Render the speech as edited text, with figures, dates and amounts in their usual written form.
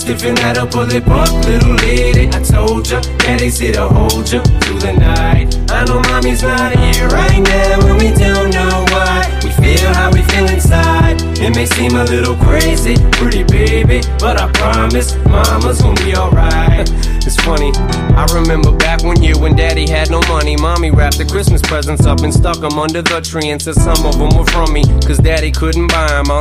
Stiffen that up, pull it up, little lady. I told ya, daddy's here to hold ya through the night. I know mommy's not here right now, and we don't know why. We feel how we feel inside. It may seem a little crazy, pretty baby, but I promise mama's gonna be alright. It's funny, I remember back one year when daddy had no money. Mommy wrapped the Christmas presents up and stuck them under the tree and said some of them were from me, cause daddy couldn't buy them.